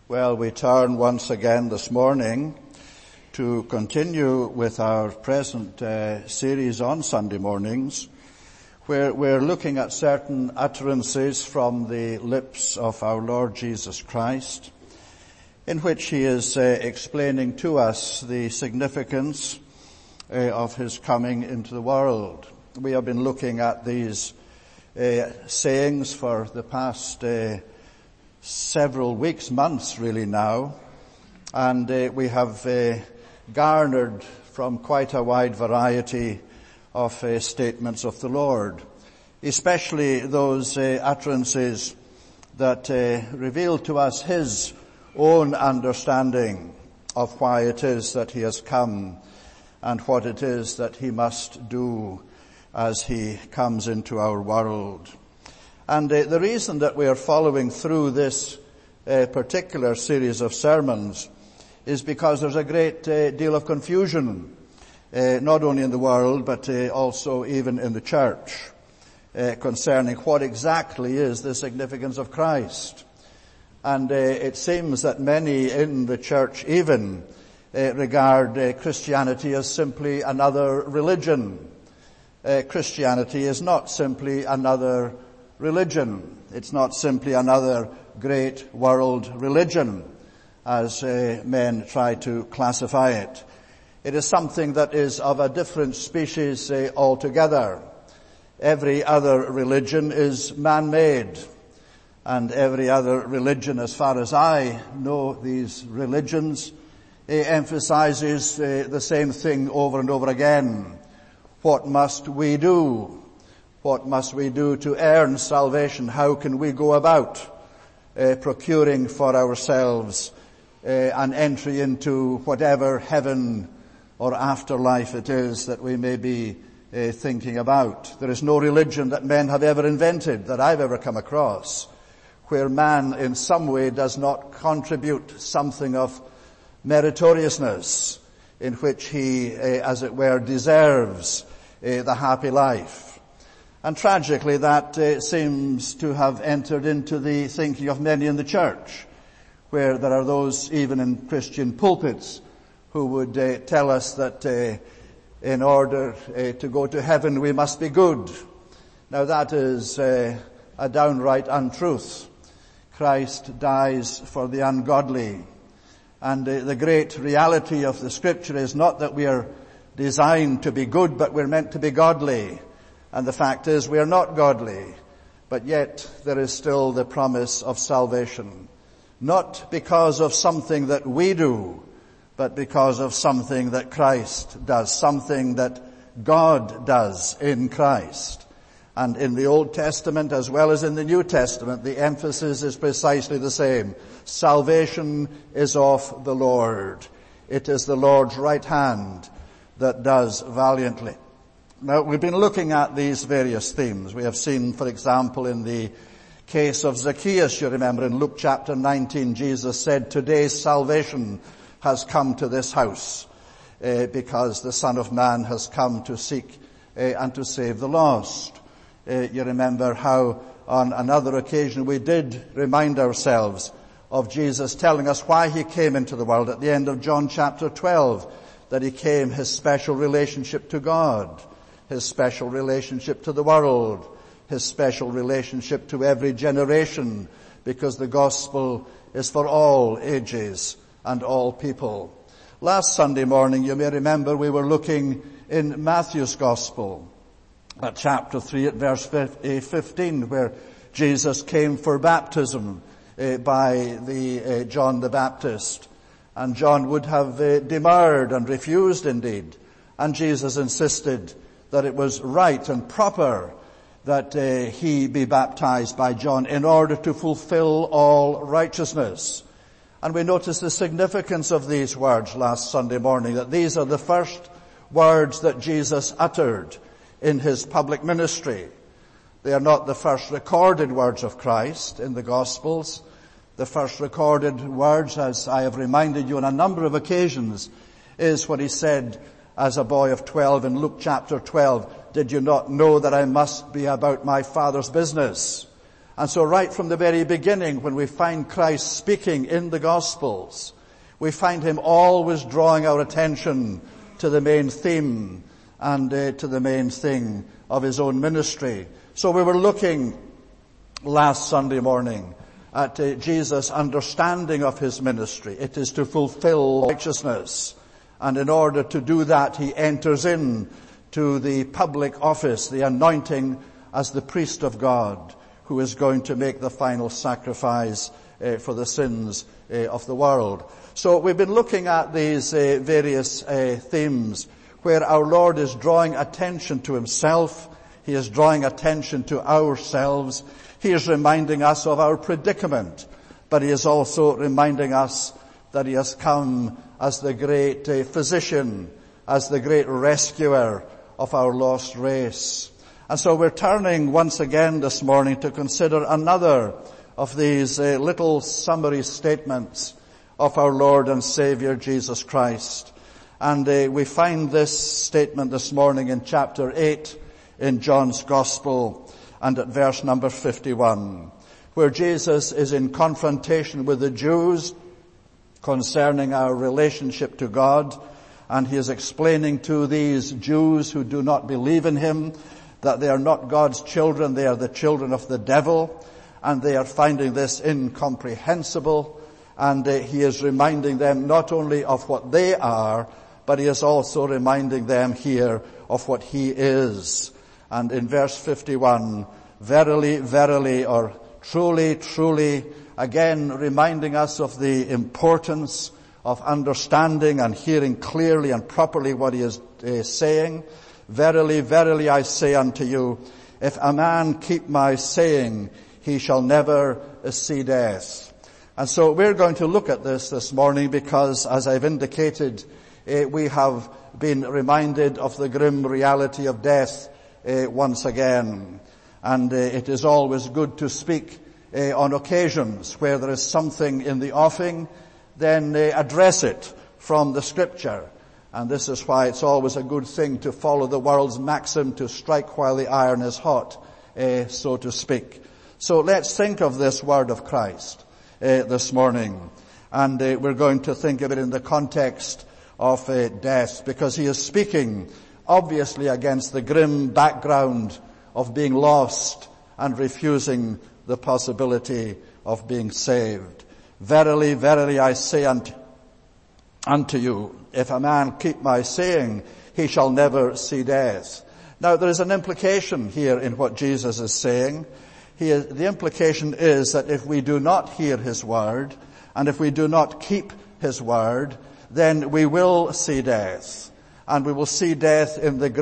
Well, we turn once again this morning to continue with our present series on Sunday mornings, where we're looking at certain utterances from the lips of our Lord Jesus Christ, in which he is explaining to us the significance of his coming into the world. We have been looking at these sayings for the past several weeks, months really now, and we have garnered from quite a wide variety of statements of the Lord, especially those utterances that reveal to us his own understanding of why it is that he has come and what it is that he must do as he comes into our world. And the reason that we are following through this particular series of sermons is because there's a great deal of confusion, not only in the world, but also even in the church, concerning what exactly is the significance of Christ. And it seems that many in the church even regard Christianity as simply another religion. Christianity is not simply another religion. It's not simply another great world religion, as men try to classify it. It is something that is of a different species altogether. Every other religion is man-made, and every other religion, as far as I know these religions, emphasizes the same thing over and over again. What must we do? What must we do to earn salvation? How can we go about procuring for ourselves an entry into whatever heaven or afterlife it is that we may be thinking about? There is no religion that men have ever invented, that I've ever come across, where man in some way does not contribute something of meritoriousness in which he, as it were, deserves the happy life. And tragically, that seems to have entered into the thinking of many in the church, where there are those, even in Christian pulpits, who would tell us that in order to go to heaven we must be good. Now that is a downright untruth. Christ dies for the ungodly. And the great reality of the Scripture is not that we are designed to be good, but we're meant to be godly. And the fact is we are not godly, but yet there is still the promise of salvation. Not because of something that we do, but because of something that Christ does, something that God does in Christ. And in the Old Testament as well as in the New Testament, the emphasis is precisely the same. Salvation is of the Lord. It is the Lord's right hand that does valiantly. Now, we've been looking at these various themes. We have seen, for example, in the case of Zacchaeus, you remember in Luke chapter 19, Jesus said, "Today's salvation has come to this house, because the Son of Man has come to seek and to save the lost." You remember how on another occasion we did remind ourselves of Jesus telling us why he came into the world at the end of John chapter 12, that he came his special relationship to God, his special relationship to the world, his special relationship to every generation, because the gospel is for all ages and all people. Last Sunday morning, you may remember, we were looking in Matthew's gospel at chapter 3 at verse 15, where Jesus came for baptism by the John the Baptist. And John would have demurred and refused indeed. And Jesus insisted that it was right and proper that he be baptized by John in order to fulfill all righteousness. And we noticed the significance of these words last Sunday morning, that these are the first words that Jesus uttered in his public ministry. They are not the first recorded words of Christ in the Gospels. The first recorded words, as I have reminded you on a number of occasions, is what he said as a boy of 12 in Luke chapter 12. "Did you not know that I must be about my Father's business?" And so right from the very beginning, when we find Christ speaking in the Gospels, we find him always drawing our attention to the main theme and to the main thing of his own ministry. So we were looking last Sunday morning at Jesus' understanding of his ministry. It is to fulfill righteousness. And in order to do that, he enters in to the public office, the anointing as the priest of God, who is going to make the final sacrifice for the sins of the world. So we've been looking at these various themes where our Lord is drawing attention to himself. He is drawing attention to ourselves. He is reminding us of our predicament, but he is also reminding us that he has come as the great physician, as the great rescuer of our lost race. And so we're turning once again this morning to consider another of these little summary statements of our Lord and Savior Jesus Christ. And we find this statement this morning in chapter 8 in John's Gospel and at verse number 51, where Jesus is in confrontation with the Jews concerning our relationship to God, and he is explaining to these Jews who do not believe in him that they are not God's children, they are the children of the devil, and they are finding this incomprehensible, and he is reminding them not only of what they are, but he is also reminding them here of what he is. And in verse 51, verily, verily, or truly, truly, again reminding us of the importance of understanding and hearing clearly and properly what he is saying. Verily, verily, I say unto you, if a man keep my saying, he shall never see death. And so we're going to look at this morning because, as I've indicated, we have been reminded of the grim reality of death once again. And it is always good to speak on occasions where there is something in the offing, then address it from the Scripture. And this is why it's always a good thing to follow the world's maxim to strike while the iron is hot, so to speak. So let's think of this word of Christ this morning. And we're going to think of it in the context of death, because he is speaking obviously against the grim background of being lost and refusing the possibility of being saved. Verily, verily, I say unto you, if a man keep my saying, he shall never see death. Now, there is an implication here in what Jesus is saying. The implication is that if we do not hear his word, and if we do not keep his word, then we will see death. And we will see death in the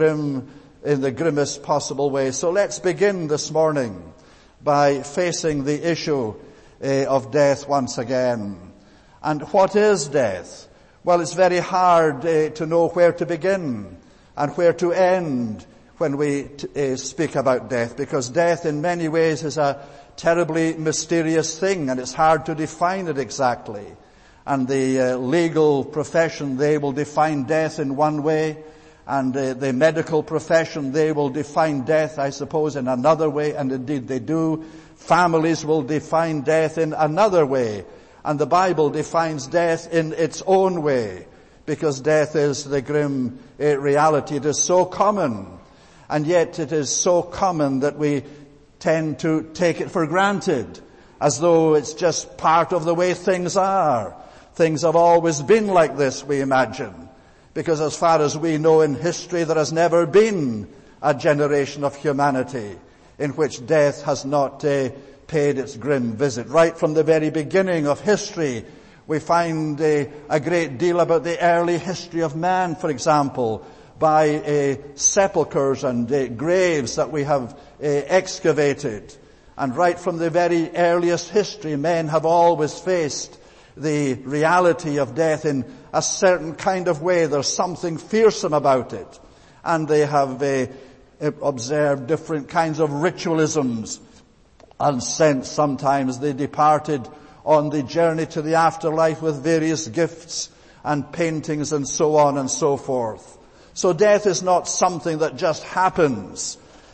grimmest possible way. So let's begin this morning by facing the issue of death once again. And what is death? Well, it's very hard to know where to begin and where to end when we speak about death, because death in many ways is a terribly mysterious thing, and it's hard to define it exactly. And the legal profession, they will define death in one way, and the medical profession, they will define death, I suppose, in another way, and indeed they do. Families will define death in another way, and the Bible defines death in its own way, because death is the grim reality. It is so common, and yet it is so common that we tend to take it for granted, as though it's just part of the way things are. Things have always been like this, we imagine, because as far as we know in history, there has never been a generation of humanity in which death has not paid its grim visit. Right from the very beginning of history, we find a great deal about the early history of man, for example, by sepulchres and graves that we have excavated. And right from the very earliest history, men have always faced the reality of death in a certain kind of way. There's something fearsome about it. And they have observed different kinds of ritualisms. And since sometimes they departed on the journey to the afterlife with various gifts and paintings and so on and so forth. So death is not something that just happens.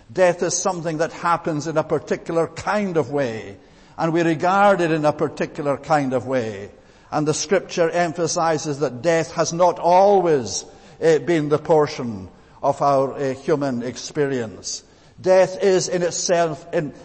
Death is something that happens in a particular kind of way, and we regard it in a particular kind of way. And the scripture emphasizes that death has not always been the portion of our human experience. Death is in itself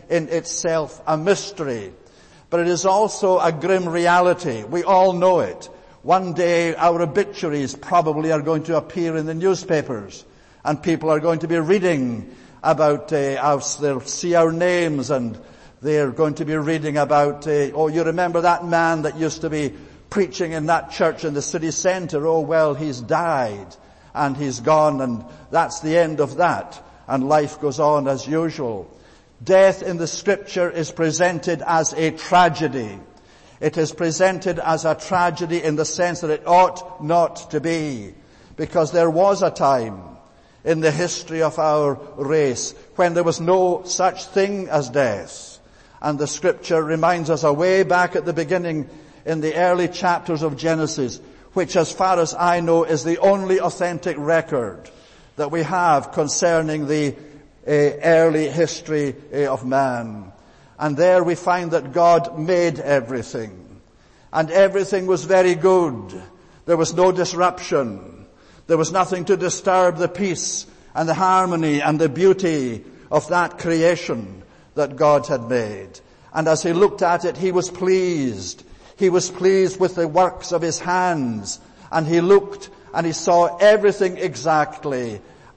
a mystery, but it is also a grim reality. We all know it. One day our obituaries probably are going to appear in the newspapers, and people are going to be reading about us. They'll see our names, and they're going to be reading about, oh, you remember that man that used to be preaching in that church in the city centre? Oh, well, he's died, and he's gone, and that's the end of that. And life goes on as usual. Death in the scripture is presented as a tragedy. It is presented as a tragedy in the sense that it ought not to be, because there was a time in the history of our race when there was no such thing as death. And the scripture reminds us way back at the beginning in the early chapters of Genesis, which as far as I know is the only authentic record that we have concerning the early history of man. And there we find that God made everything, and everything was very good. There was no disruption. There was nothing to disturb the peace and the harmony and the beauty of that creation that God had made. And as he looked at it, he was pleased. He was pleased with the works of his hands, and he looked and he saw everything exactly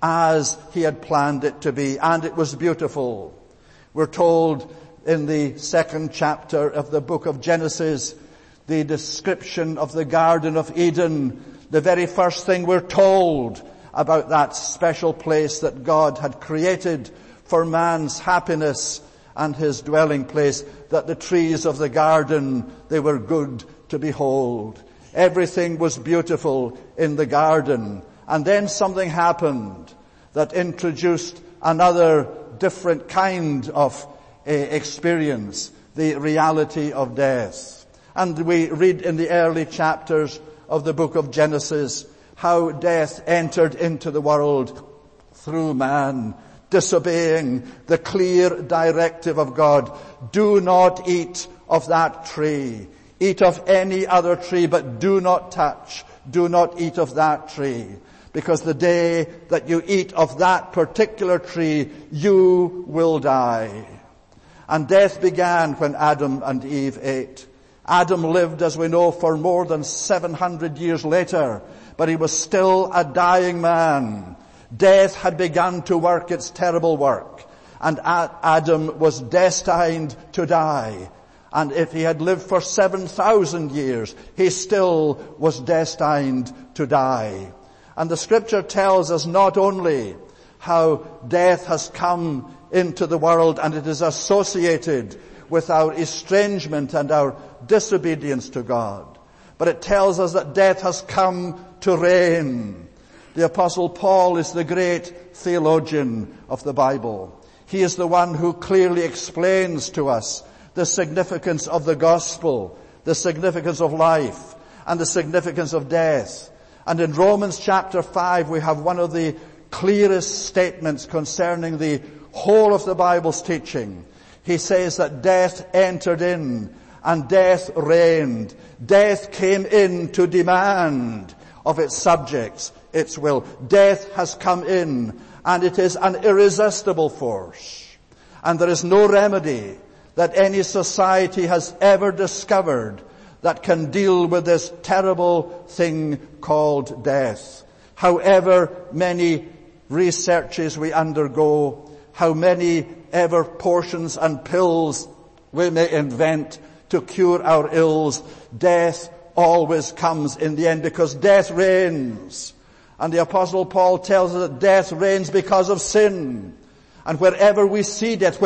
as he had planned it to be, and it was beautiful. We're told in the second chapter of the book of Genesis, the description of the Garden of Eden. The very first thing we're told about that special place that God had created for man's happiness and his dwelling place, that the trees of the garden, they were good to behold. Everything was beautiful in the garden. And then something happened that introduced another different kind of experience, the reality of death. And we read in the early chapters of the book of Genesis how death entered into the world through man, disobeying the clear directive of God. Do not eat of that tree. Eat of any other tree, but do not touch. Do not eat of that tree. Because the day that you eat of that particular tree, you will die. And death began when Adam and Eve ate. Adam lived, as we know, for more than 700 years later, but he was still a dying man. Death had begun to work its terrible work, and Adam was destined to die. And if he had lived for 7,000 years, he still was destined to die. And the scripture tells us not only how death has come into the world and it is associated with our estrangement and our disobedience to God, but it tells us that death has come to reign. The Apostle Paul is the great theologian of the Bible. He is the one who clearly explains to us the significance of the gospel, the significance of life, and the significance of death. And in Romans chapter 5, we have one of the clearest statements concerning the whole of the Bible's teaching. He says that death entered in and death reigned. Death came in to demand of its subjects its will. Death has come in, and it is an irresistible force. And there is no remedy that any society has ever discovered that can deal with this terrible thing called death. However many researches we undergo, how many ever portions and pills we may invent to cure our ills, death always comes in the end, because death reigns. And the Apostle Paul tells us that death reigns because of sin. And wherever we see death,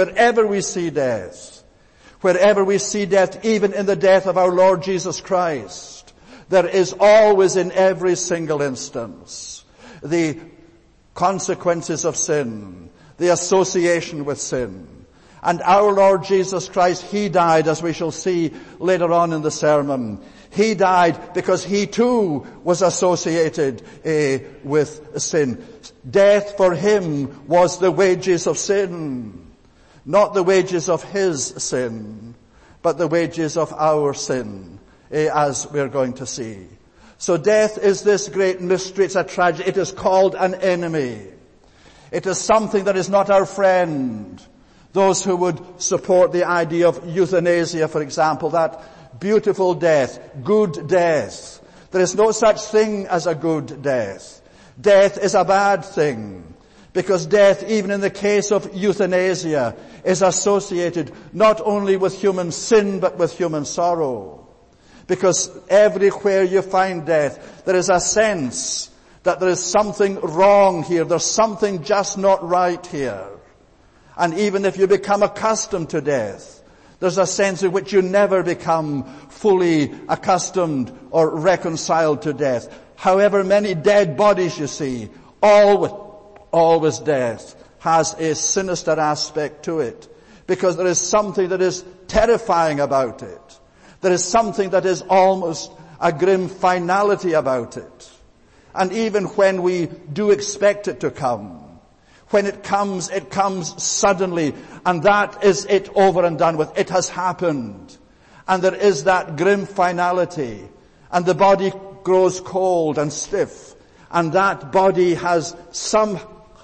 even in the death of our Lord Jesus Christ, there is always in every single instance the consequences of sin, the association with sin. And our Lord Jesus Christ, He died, as we shall see later on in the sermon. He died because he too was associated with sin. Death for him was the wages of sin. Not the wages of his sin, but the wages of our sin, as we're going to see. So death is this great mystery. It's a tragedy. It is called an enemy. It is something that is not our friend. Those who would support the idea of euthanasia, for example, that beautiful death, good death. There is no such thing as a good death. Death is a bad thing. Because death, even in the case of euthanasia, is associated not only with human sin, but with human sorrow. Because everywhere you find death, there is a sense that there is something wrong here. There's something just not right here. And even if you become accustomed to death, there's a sense in which you never become fully accustomed or reconciled to death. However many dead bodies you see, always death has a sinister aspect to it. Because there is something that is terrifying about it. There is something that is almost a grim finality about it. And even when we do expect it to come, when it comes suddenly, and that is it over and done with. It has happened. And there is that grim finality. And the body grows cold and stiff. And that body has somehow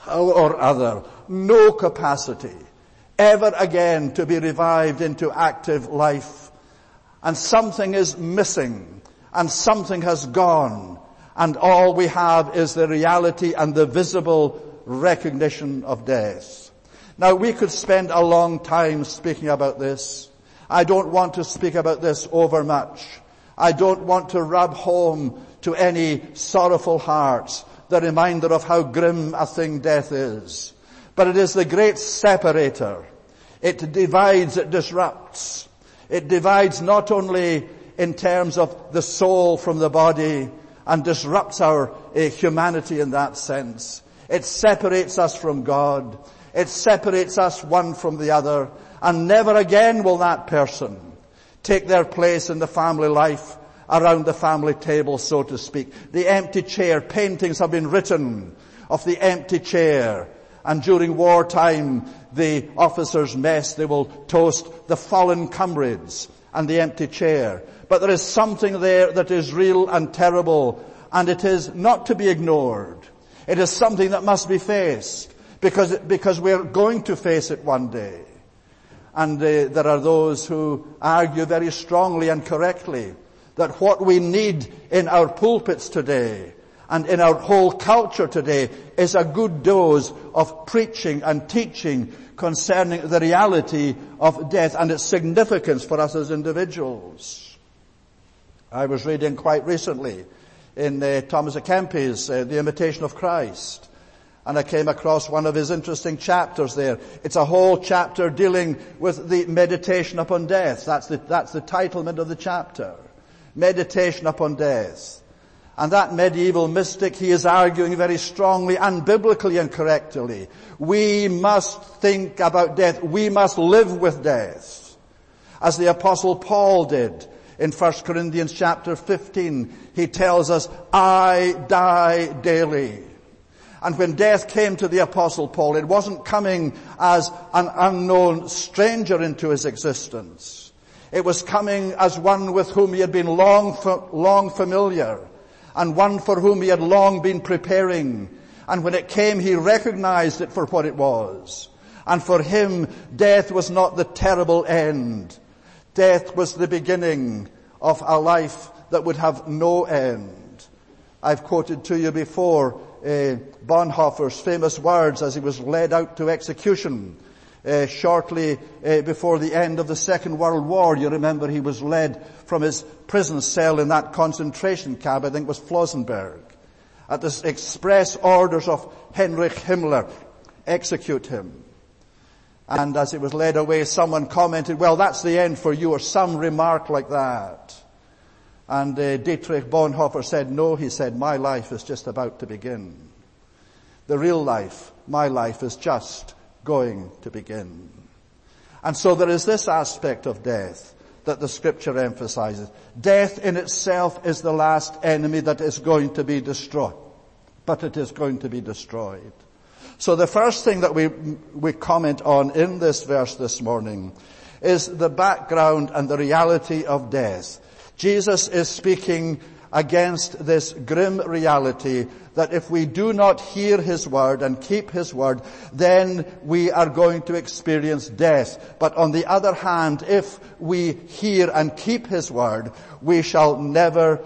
or other no capacity ever again to be revived into active life. And something is missing. And something has gone. And all we have is the reality and the visible recognition of death. Now we could spend a long time speaking about this. I don't want to speak about this over much. I don't want to rub home to any sorrowful hearts the reminder of how grim a thing death is. But it is the great separator. It divides, it disrupts. It divides not only in terms of the soul from the body and disrupts our humanity in that sense. It separates us from God. It separates us one from the other. And never again will that person take their place in the family life around the family table, so to speak. The empty chair. Paintings have been written of the empty chair. And during wartime, the officers' mess, they will toast the fallen comrades and the empty chair. But there is something there that is real and terrible, and it is not to be ignored. It is something that must be faced, because we're going to face it one day. And there are those who argue very strongly and correctly that what we need in our pulpits today and in our whole culture today is a good dose of preaching and teaching concerning the reality of death and its significance for us as individuals. I was reading quite recently in Thomas à Kempis, The Imitation of Christ. And I came across one of his interesting chapters there. It's a whole chapter dealing with the meditation upon death. That's the titlement of the chapter. Meditation upon death. And that medieval mystic, he is arguing very strongly and biblically and correctly. We must think about death. We must live with death. As the Apostle Paul did. In 1 Corinthians chapter 15, he tells us, I die daily. And when death came to the Apostle Paul, it wasn't coming as an unknown stranger into his existence. It was coming as one with whom he had been long familiar, and one for whom he had long been preparing. And when it came, he recognized it for what it was. And for him, death was not the terrible end. Death was the beginning of a life that would have no end. I've quoted to you before Bonhoeffer's famous words as he was led out to execution shortly before the end of the Second World War. You remember he was led from his prison cell in that concentration camp, I think it was Flossenburg, at the express orders of Heinrich Himmler, execute him. And as he was led away, someone commented, well, that's the end for you, or some remark like that. And Dietrich Bonhoeffer said, no, he said, my life is just about to begin. The real life, my life, is just going to begin. And so there is this aspect of death that the Scripture emphasizes. Death in itself is the last enemy that is going to be destroyed. But it is going to be destroyed. So the first thing that we comment on in this verse this morning is the background and the reality of death. Jesus is speaking against this grim reality that if we do not hear His word and keep His word, then we are going to experience death. But on the other hand, if we hear and keep His word, we shall never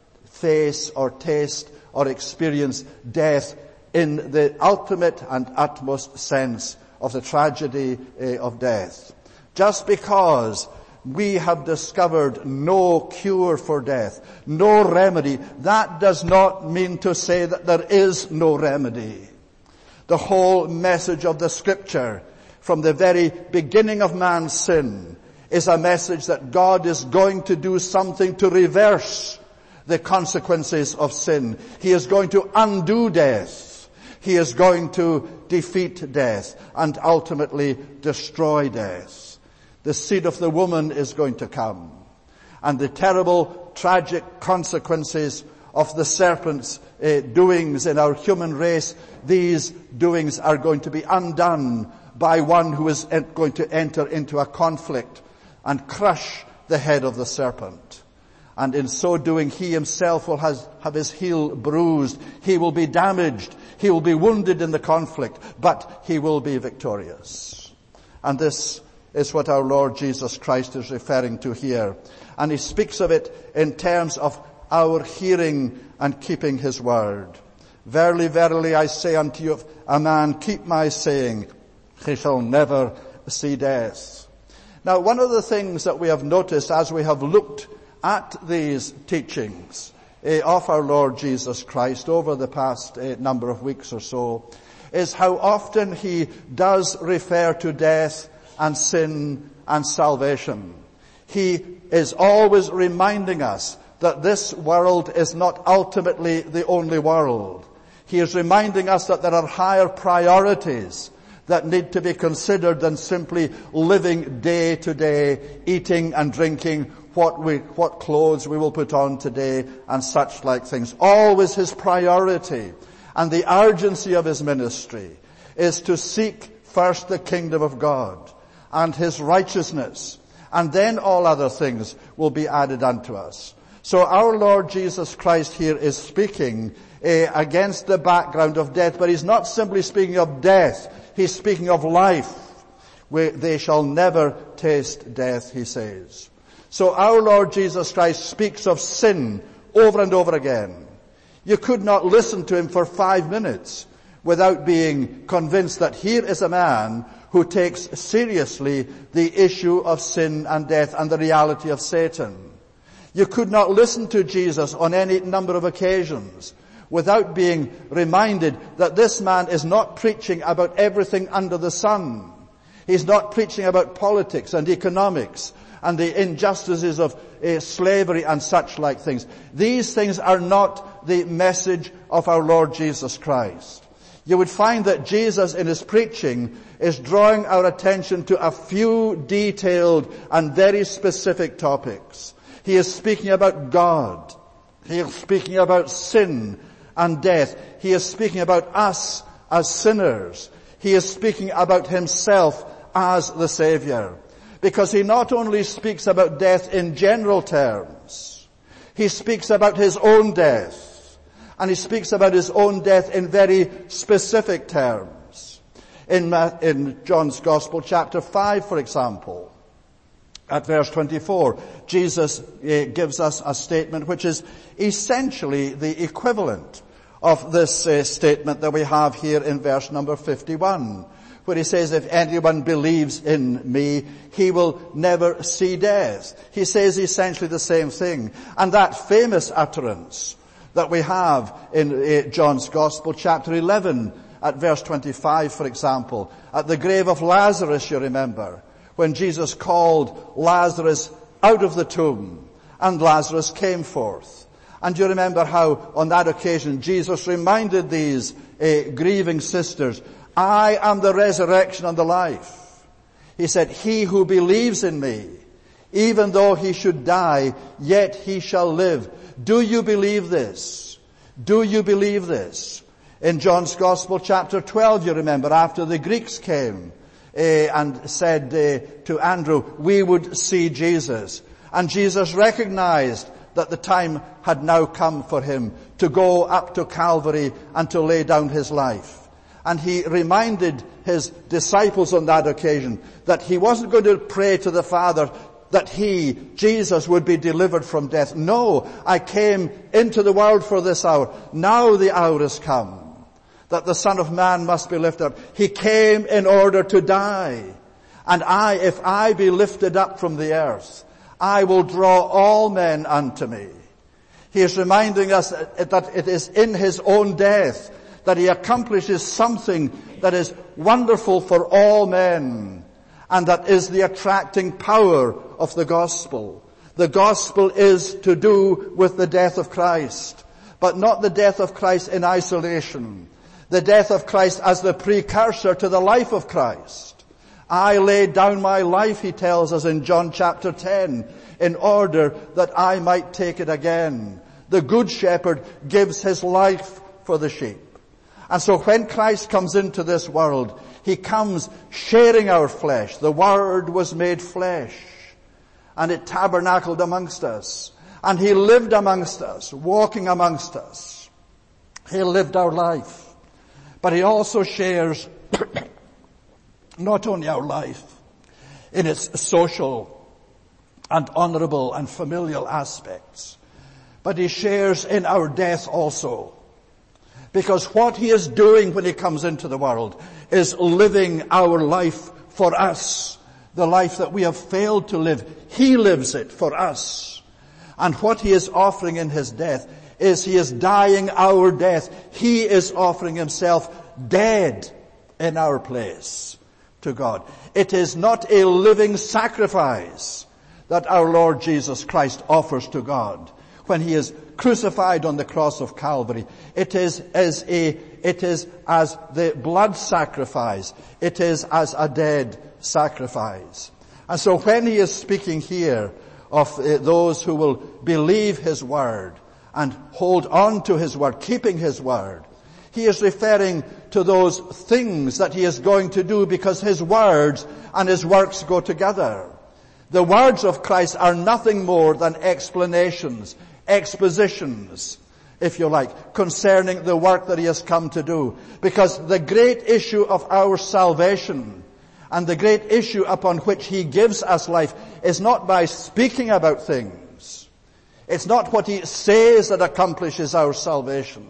face or taste or experience death in the ultimate and utmost sense of the tragedy of death. Just because we have discovered no cure for death, no remedy, that does not mean to say that there is no remedy. The whole message of the Scripture from the very beginning of man's sin is a message that God is going to do something to reverse the consequences of sin. He is going to undo death. He is going to defeat death and ultimately destroy death. The seed of the woman is going to come. And the terrible, tragic consequences of the serpent's doings in our human race, these doings are going to be undone by one who is going to enter into a conflict and crush the head of the serpent. And in so doing, he himself will have his heel bruised. He will be damaged. He will be wounded in the conflict, but he will be victorious. And this is what our Lord Jesus Christ is referring to here. And he speaks of it in terms of our hearing and keeping his word. Verily, verily, I say unto you, if a man keep my saying, he shall never see death. Now, one of the things that we have noticed as we have looked at these teachings of our Lord Jesus Christ over the past number of weeks or so is how often he does refer to death and sin and salvation. He is always reminding us that this world is not ultimately the only world. He is reminding us that there are higher priorities that need to be considered than simply living day to day, eating and drinking, what clothes we will put on today and such like things. Always his priority and the urgency of his ministry is to seek first the kingdom of God and his righteousness, and then all other things will be added unto us. So our Lord Jesus Christ here is speaking against the background of death, but he's not simply speaking of death. He's speaking of life. They shall never taste death, he says. So our Lord Jesus Christ speaks of sin over and over again. You could not listen to him for 5 minutes without being convinced that here is a man who takes seriously the issue of sin and death and the reality of Satan. You could not listen to Jesus on any number of occasions without being reminded that this man is not preaching about everything under the sun. He's not preaching about politics and economics and the injustices of slavery and such like things. These things are not the message of our Lord Jesus Christ. You would find that Jesus in his preaching is drawing our attention to a few detailed and very specific topics. He is speaking about God. He is speaking about sin and death. He is speaking about us as sinners. He is speaking about himself as the Savior. Because he not only speaks about death in general terms, he speaks about his own death. And he speaks about his own death in very specific terms. In John's Gospel, chapter 5, for example, at verse 24, Jesus gives us a statement which is essentially the equivalent of this statement that we have here in verse number 51, where he says, if anyone believes in me, he will never see death. He says essentially the same thing. And that famous utterance that we have in John's Gospel, chapter 11, at verse 25, for example, at the grave of Lazarus, you remember, when Jesus called Lazarus out of the tomb, and Lazarus came forth. And you remember how on that occasion Jesus reminded these grieving sisters, I am the resurrection and the life. He said, he who believes in me, Even though he should die, yet he shall live. Do you believe this? Do you believe this? In John's Gospel, chapter 12, you remember, after the Greeks came and said to Andrew, we would see Jesus. And Jesus recognized that the time had now come for him to go up to Calvary and to lay down his life. And he reminded his disciples on that occasion that he wasn't going to pray to the Father that he, Jesus, would be delivered from death. No, I came into the world for this hour. Now the hour has come that the Son of Man must be lifted up. He came in order to die. And if I be lifted up from the earth, I will draw all men unto me. He is reminding us that it is in his own death that he accomplishes something that is wonderful for all men, and that is the attracting power of the gospel. The gospel is to do with the death of Christ, but not the death of Christ in isolation. The death of Christ as the precursor to the life of Christ. I laid down my life, he tells us in John chapter 10, in order that I might take it again. The good shepherd gives his life for the sheep. And so when Christ comes into this world, he comes sharing our flesh. The Word was made flesh, and it tabernacled amongst us. And he lived amongst us, walking amongst us. He lived our life. But he also shares not only our life in its social and honorable and familial aspects, but he shares in our death also. Because what he is doing when he comes into the world is living our life for us. The life that we have failed to live, he lives it for us. And what he is offering in his death is he is dying our death. He is offering himself dead in our place to God. It is not a living sacrifice that our Lord Jesus Christ offers to God when he is crucified on the cross of Calvary. It is as the blood sacrifice. It is as a dead sacrifice. And so when he is speaking here of those who will believe his word and hold on to his word, keeping his word, he is referring to those things that he is going to do because his words and his works go together. The words of Christ are nothing more than explanations, expositions, if you like, concerning the work that he has come to do. Because the great issue of our salvation and the great issue upon which he gives us life is not by speaking about things. It's not what he says that accomplishes our salvation.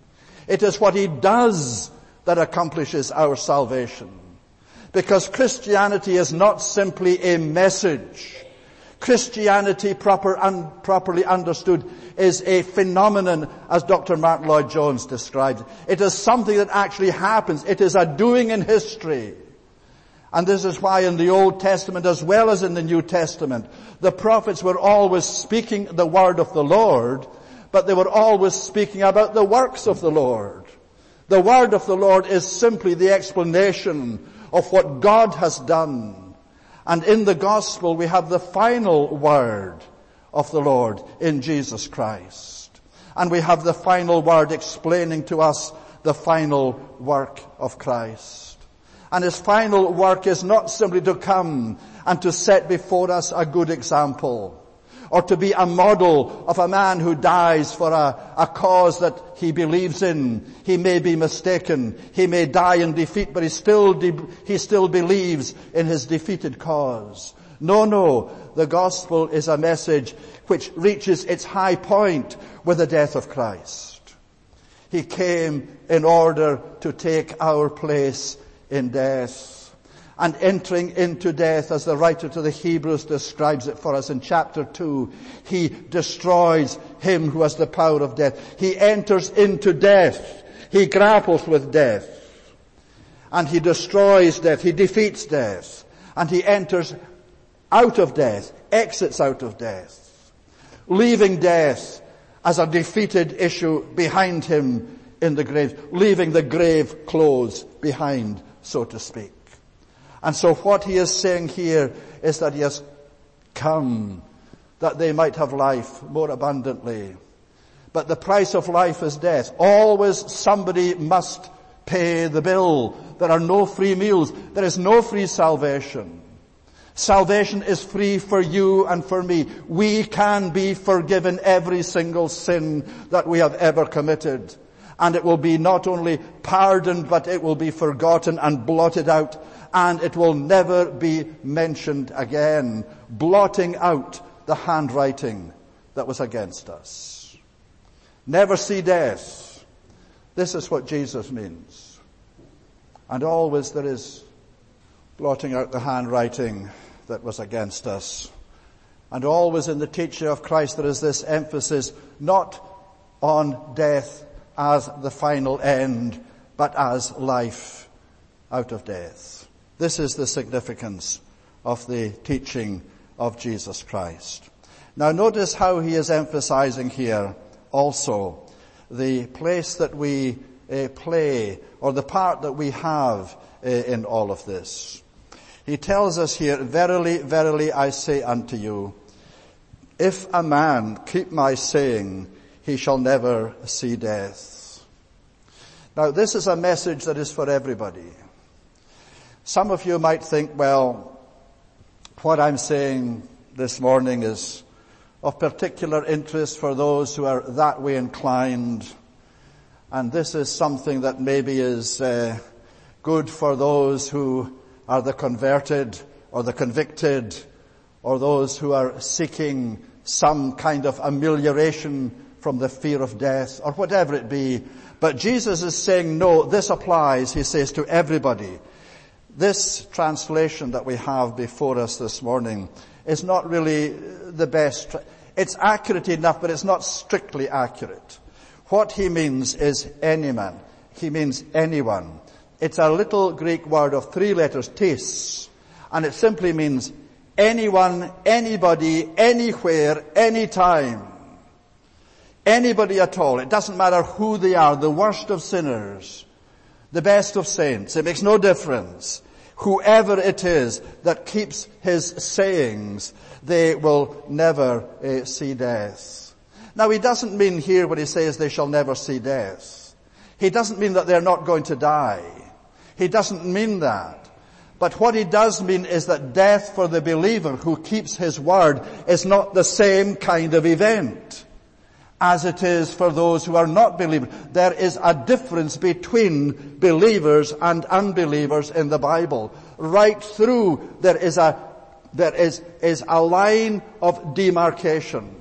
It is what he does that accomplishes our salvation. Because Christianity is not simply a message. Christianity properly understood is a phenomenon, as Dr. Martin Lloyd-Jones described. It is something that actually happens. It is a doing in history. And this is why in the Old Testament as well as in the New Testament, the prophets were always speaking the word of the Lord, but they were always speaking about the works of the Lord. The word of the Lord is simply the explanation of what God has done. And in the gospel we have the final word of the Lord in Jesus Christ. And we have the final word explaining to us the final work of Christ. And his final work is not simply to come and to set before us a good example, or to be a model of a man who dies for a cause that he believes in. He may be mistaken. He may die in defeat, but he still believes in his defeated cause. No. The gospel is a message which reaches its high point with the death of Christ. He came in order to take our place in death. And entering into death, as the writer to the Hebrews describes it for us in chapter 2, he destroys him who has the power of death. He enters into death. He grapples with death. And he destroys death. He defeats death. And he enters out of death, exits out of death, leaving death as a defeated issue behind him in the grave, leaving the grave closed behind, so to speak. And so what he is saying here is that he has come that they might have life more abundantly. But the price of life is death. Always somebody must pay the bill. There are no free meals. There is no free salvation. Salvation is free for you and for me. We can be forgiven every single sin that we have ever committed. And it will be not only pardoned, but it will be forgotten and blotted out. And it will never be mentioned again. Blotting out the handwriting that was against us. Never see death. This is what Jesus means. And always there is blotting out the handwriting that was against us. And always in the teaching of Christ there is this emphasis not on death as the final end, but as life out of death. This is the significance of the teaching of Jesus Christ. Now notice how he is emphasizing here also the place that we play, or the part that we have in all of this. He tells us here, verily, verily, I say unto you, if a man keep my saying, he shall never see death. Now this is a message that is for everybody. Some of you might think, well, what I'm saying this morning is of particular interest for those who are that way inclined. And this is something that maybe is good for those who are the converted or the convicted, or those who are seeking some kind of amelioration from the fear of death, or whatever it be. But Jesus is saying, no, this applies, he says, to everybody. This translation that we have before us this morning is not really the best. It's accurate enough, but it's not strictly accurate. What he means is any man. He means anyone. It's a little Greek word of 3 letters, tes, and it simply means anyone, anybody, anywhere, anytime. Anybody at all. It doesn't matter who they are, the worst of sinners, the best of saints. It makes no difference. Whoever it is that keeps his sayings, they will never see death. Now he doesn't mean here when he says they shall never see death. He doesn't mean that they're not going to die. He doesn't mean that. But what he does mean is that death for the believer who keeps his word is not the same kind of event as it is for those who are not believers. There is a difference between believers and unbelievers in the Bible. Right through there is a line of demarcation.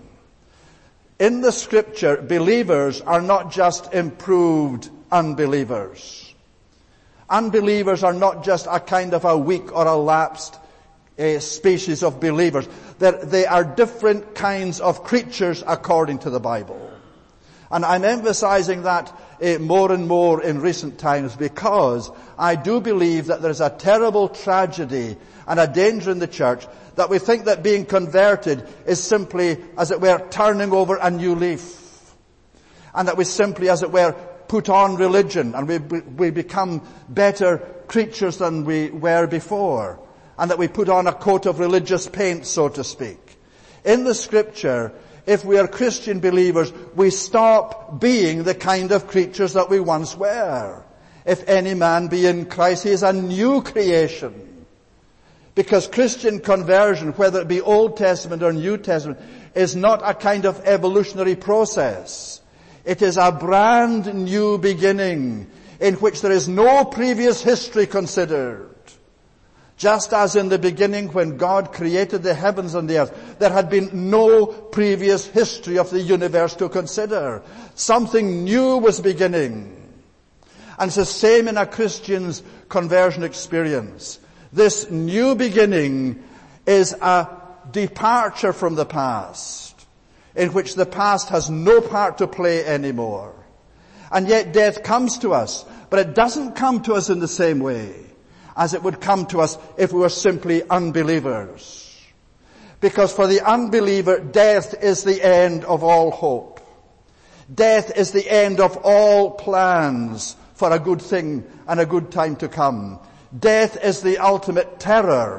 In the scripture, believers are not just improved unbelievers. Unbelievers are not just a kind of a weak or a lapsed species of believers. They are different kinds of creatures according to the Bible. And I'm emphasizing that more and more in recent times because I do believe that there's a terrible tragedy and a danger in the church that we think that being converted is simply, as it were, turning over a new leaf. And that we simply, as it were, put on religion and we become better creatures than we were before. And that we put on a coat of religious paint, so to speak. In the scripture, if we are Christian believers, we stop being the kind of creatures that we once were. If any man be in Christ, he is a new creation. Because Christian conversion, whether it be Old Testament or New Testament, is not a kind of evolutionary process. It is a brand new beginning in which there is no previous history considered. Just as in the beginning when God created the heavens and the earth, there had been no previous history of the universe to consider. Something new was beginning. And it's the same in a Christian's conversion experience. This new beginning is a departure from the past, in which the past has no part to play anymore. And yet death comes to us, but it doesn't come to us in the same way as it would come to us if we were simply unbelievers. Because for the unbeliever, death is the end of all hope. Death is the end of all plans for a good thing and a good time to come. Death is the ultimate terror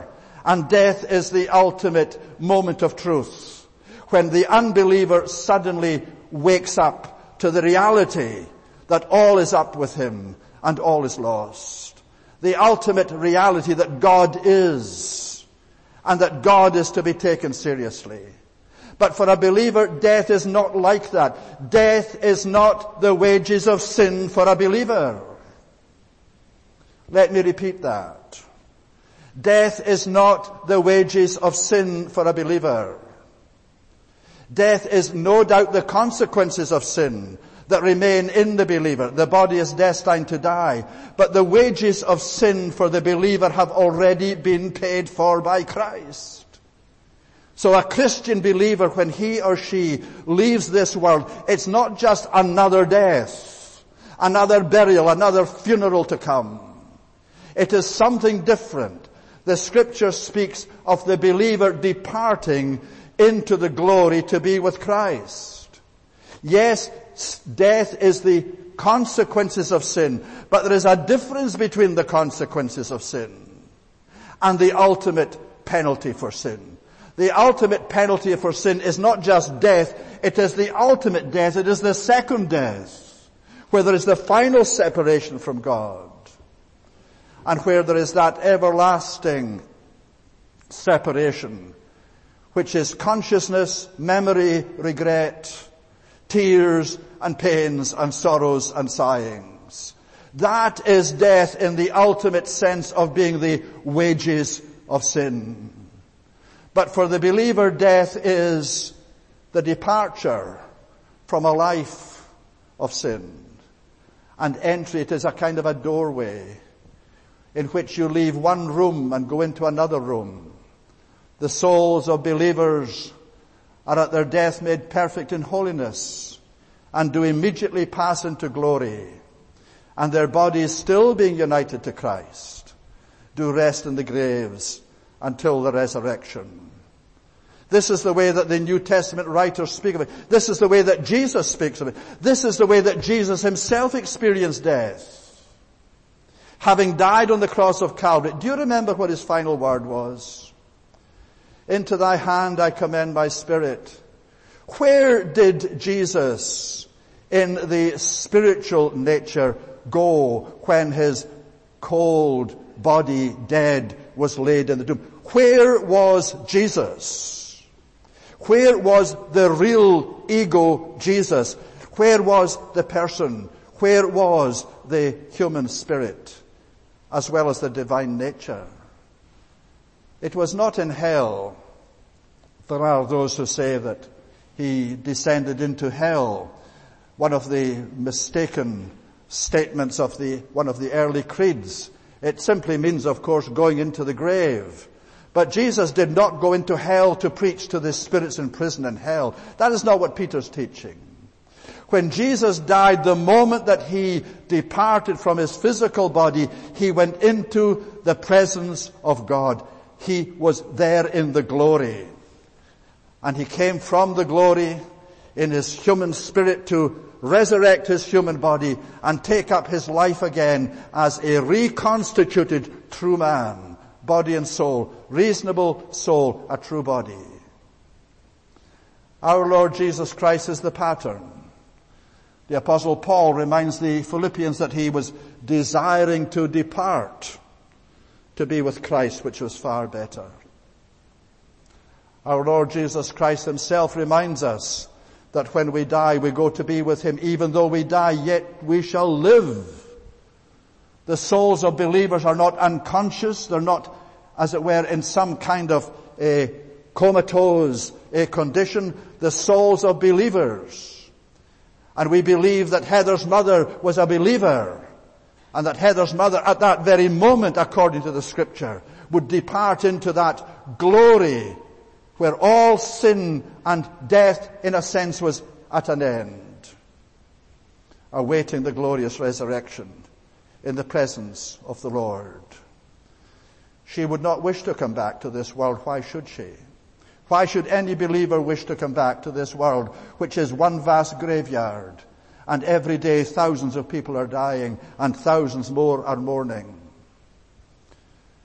And death is the ultimate moment of truth, when the unbeliever suddenly wakes up to the reality that all is up with him and all is lost. The ultimate reality that God is, and that God is to be taken seriously. But for a believer, death is not like that. Death is not the wages of sin for a believer. Let me repeat that. Death is not the wages of sin for a believer. Death is no doubt the consequences of sin that remain in the believer. The body is destined to die. But the wages of sin for the believer have already been paid for by Christ. So a Christian believer, when he or she leaves this world, it's not just another death, another burial, another funeral to come. It is something different. The scripture speaks of the believer departing into the glory to be with Christ. Yes, death is the consequences of sin, but there is a difference between the consequences of sin and the ultimate penalty for sin. The ultimate penalty for sin is not just death, it is the ultimate death, it is the second death, where there is the final separation from God, and where there is that everlasting separation, which is consciousness, memory, regret, tears and pains and sorrows and sighings. That is death in the ultimate sense of being the wages of sin. But for the believer, death is the departure from a life of sin. And entry, it is a kind of a doorway in which you leave one room and go into another room. The souls of believers are at their death made perfect in holiness and do immediately pass into glory. And their bodies, still being united to Christ, do rest in the graves until the resurrection. This is the way that the New Testament writers speak of it. This is the way that Jesus speaks of it. This is the way that Jesus himself experienced death. Having died on the cross of Calvary. Do you remember what his final word was? Into thy hand I commend my spirit. Where did Jesus in the spiritual nature go when his cold body, dead, was laid in the tomb? Where was Jesus? Where was the real ego Jesus? Where was the person? Where was the human spirit, as well as the divine nature? It was not in hell. There are those who say that he descended into hell. One of the mistaken statements of one of the early creeds. It simply means, of course, going into the grave. But Jesus did not go into hell to preach to the spirits in prison in hell. That is not what Peter's teaching. When Jesus died, the moment that he departed from his physical body, he went into the presence of God. He was there in the glory. And he came from the glory in his human spirit to resurrect his human body and take up his life again as a reconstituted true man. Body and soul, reasonable soul, a true body. Our Lord Jesus Christ is the pattern. The Apostle Paul reminds the Philippians that he was desiring to depart to be with Christ, which was far better. Our Lord Jesus Christ himself reminds us that when we die, we go to be with him. Even though we die, yet we shall live. The souls of believers are not unconscious. They're not, as it were, in some kind of a comatose condition. The souls of believers. And we believe that Heather's mother was a believer. And that Heather's mother, at that very moment, according to the scripture, would depart into that glory where all sin and death, in a sense, was at an end, awaiting the glorious resurrection in the presence of the Lord. She would not wish to come back to this world. Why should she? Why should any believer wish to come back to this world, which is one vast graveyard, and every day thousands of people are dying and thousands more are mourning?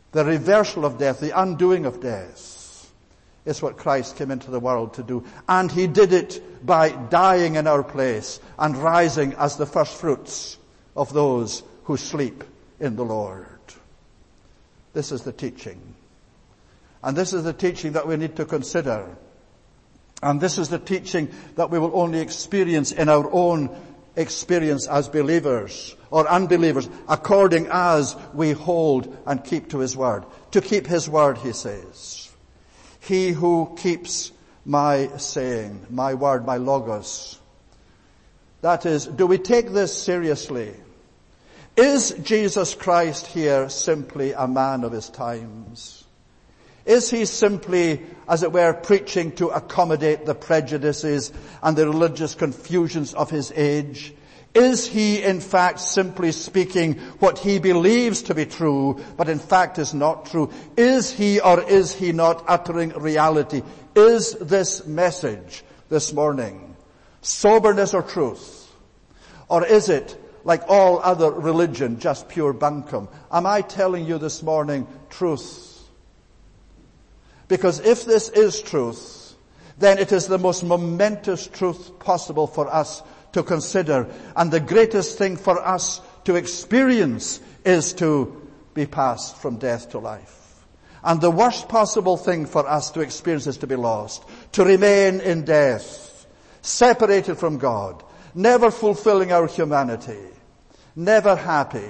the reversal of death, the undoing of death, is what Christ came into the world to do. And he did it by dying in our place and rising as the first fruits of those who sleep in the Lord. This is the teaching. And this is the teaching that we need to consider. And this is the teaching that we will only experience in our own experience as believers or unbelievers, according as we hold and keep to his word. To keep his word, he says. He who keeps my saying, my word, my logos. That is, do we take this seriously? Is Jesus Christ here simply a man of his times? Is he simply, as it were, preaching to accommodate the prejudices and the religious confusions of his age? Is he, in fact, simply speaking what he believes to be true, but in fact is not true? Is he or is he not uttering reality? Is this message this morning soberness or truth? Or is it, like all other religion, just pure bunkum? Am I telling you this morning truth? Because if this is truth, then it is the most momentous truth possible for us to consider. And the greatest thing for us to experience is to be passed from death to life. And the worst possible thing for us to experience is to be lost, to remain in death, separated from God, never fulfilling our humanity, never happy.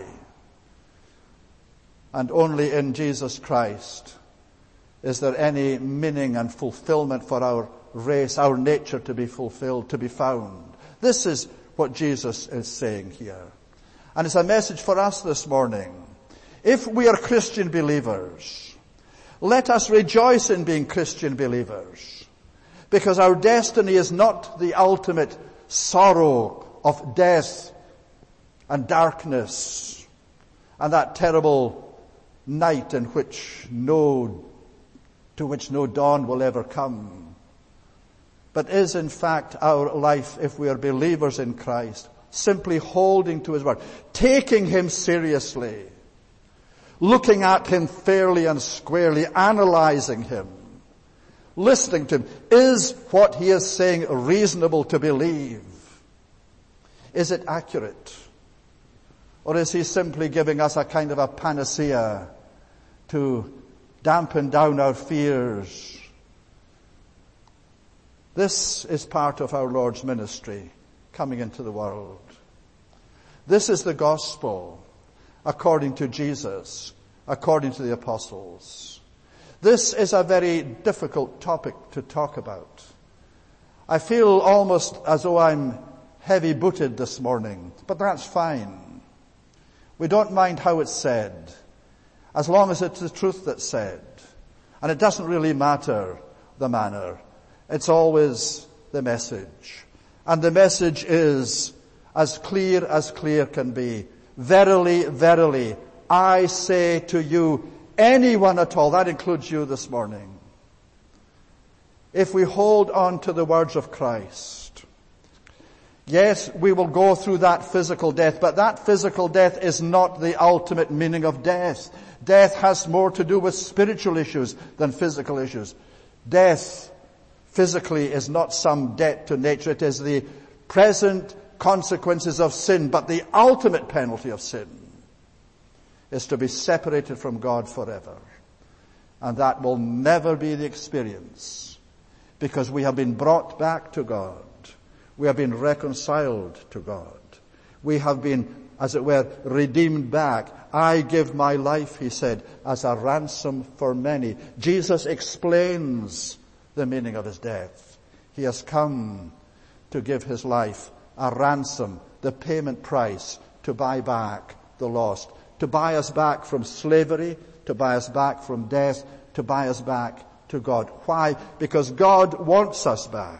And only in Jesus Christ is there any meaning and fulfillment for our race, our nature to be fulfilled, to be found. This is what Jesus is saying here. And it's a message for us this morning. If we are Christian believers, let us rejoice in being Christian believers, because our destiny is not the ultimate sorrow of death and darkness and that terrible night to which no dawn will ever come, but is in fact our life, if we are believers in Christ, simply holding to his word, taking him seriously, looking at him fairly and squarely, analyzing him, listening to him. Is what he is saying reasonable to believe? Is it accurate? Or is he simply giving us a kind of a panacea to dampen down our fears? This is part of our Lord's ministry coming into the world. This is the gospel according to Jesus, according to the apostles. This is a very difficult topic to talk about. I feel almost as though I'm heavy-booted this morning, but that's fine. We don't mind how it's said, as long as it's the truth that's said. And it doesn't really matter the manner. It's always the message. And the message is as clear can be. Verily, verily, I say to you, anyone at all, that includes you this morning, if we hold on to the words of Christ, yes, we will go through that physical death, but that physical death is not the ultimate meaning of death. Death has more to do with spiritual issues than physical issues. Death physically is not some debt to nature. It is the present consequences of sin, but the ultimate penalty of sin is to be separated from God forever. And that will never be the experience, because we have been brought back to God. We have been reconciled to God. We have been, as it were, redeemed back. I give my life, he said, as a ransom for many. Jesus explains the meaning of his death. He has come to give his life a ransom, the payment price, to buy back the lost, to buy us back from slavery, to buy us back from death, to buy us back to God. Why? Because God wants us back.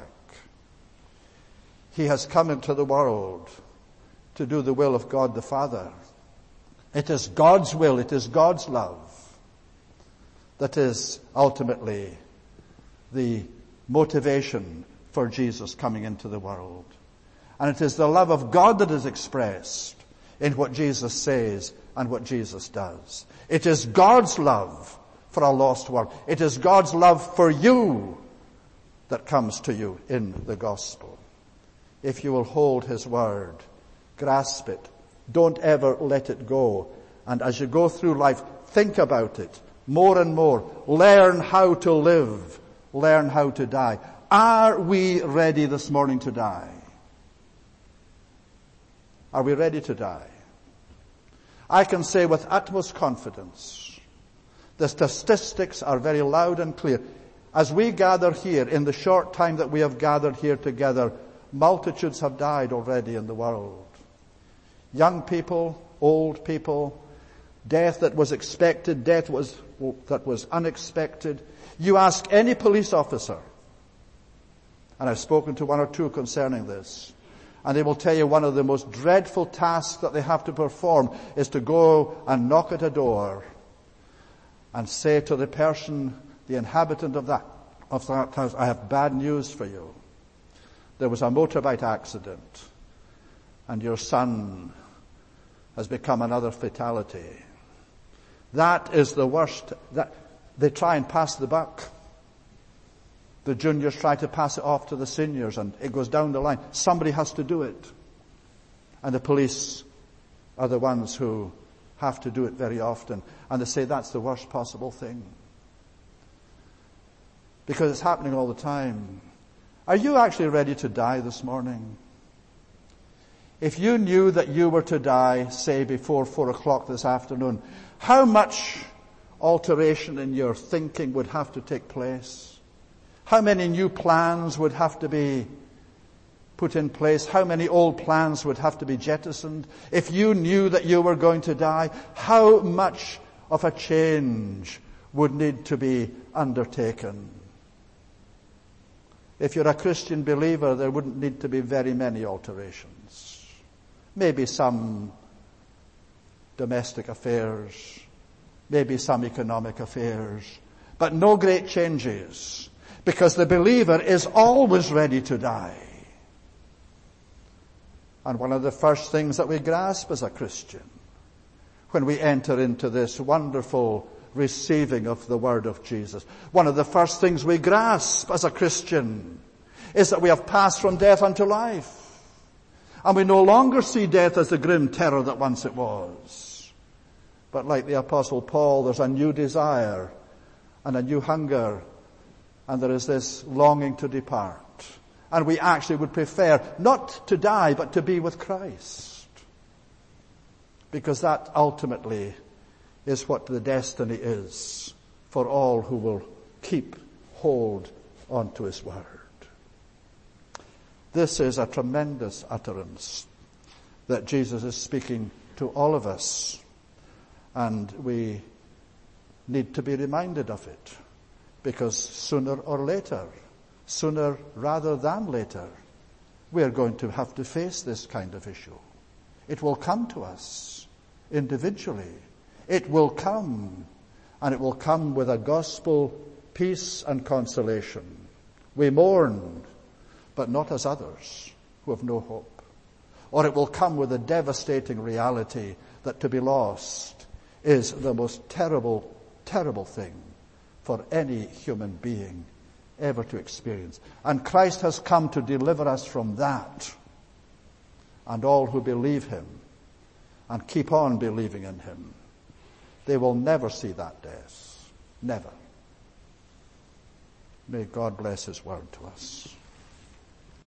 He has come into the world to do the will of God the Father. It is God's will, it is God's love that is ultimately the motivation for Jesus coming into the world. And it is the love of God that is expressed in what Jesus says and what Jesus does. It is God's love for a lost world. It is God's love for you that comes to you in the gospel. If you will hold his word, grasp it, don't ever let it go. And as you go through life, think about it more and more. Learn how to live. Learn how to die. Are we ready this morning to die? Are we ready to die? I can say with utmost confidence, the statistics are very loud and clear. As we gather here, in the short time that we have gathered here together, multitudes have died already in the world. Young people, old people, death that was expected, death that was unexpected. You ask any police officer, and I've spoken to one or two concerning this, and they will tell you one of the most dreadful tasks that they have to perform is to go and knock at a door and say to the person, the inhabitant of that house, I have bad news for you. There was a motorbike accident and your son has become another fatality. That is the worst. That they try and pass the buck. The juniors try to pass it off to the seniors and it goes down the line. Somebody has to do it. And the police are the ones who have to do it very often. And they say that's the worst possible thing. Because it's happening all the time. Are you actually ready to die this morning? If you knew that you were to die, say, before 4 o'clock this afternoon, how much alteration in your thinking would have to take place? How many new plans would have to be put in place? How many old plans would have to be jettisoned? If you knew that you were going to die, how much of a change would need to be undertaken? If you're a Christian believer, there wouldn't need to be very many alterations. Maybe some domestic affairs, maybe some economic affairs, but no great changes. Because the believer is always ready to die. And one of the first things that we grasp as a Christian, when we enter into this wonderful receiving of the word of Jesus, one of the first things we grasp as a Christian is that we have passed from death unto life. And we no longer see death as the grim terror that once it was. But like the Apostle Paul, there's a new desire and a new hunger. And there is this longing to depart. And we actually would prefer not to die, but to be with Christ. Because that ultimately is what the destiny is for all who will keep hold onto his word. This is a tremendous utterance that Jesus is speaking to all of us. And we need to be reminded of it. Because sooner or later, sooner rather than later, we are going to have to face this kind of issue. It will come to us individually. It will come, and it will come with a gospel peace and consolation. We mourn, but not as others who have no hope. Or it will come with a devastating reality that to be lost is the most terrible, terrible thing for any human being ever to experience. And Christ has come to deliver us from that. And all who believe him and keep on believing in him, they will never see that death. Never. May God bless his word to us.